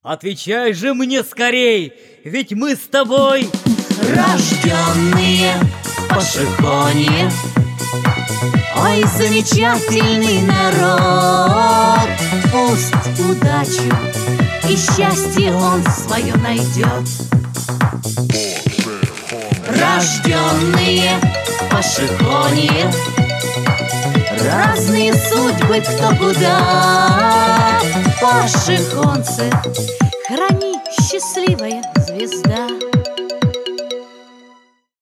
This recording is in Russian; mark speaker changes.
Speaker 1: Отвечай же мне скорей, ведь мы с тобой
Speaker 2: рожденные в Пашихоне. Ой, замечательный народ, пусть удачу и счастье он свое найдет. Рожденные в Пашихоне, разные судьбы, кто куда. Пашихонцы, храни, счастливая звезда.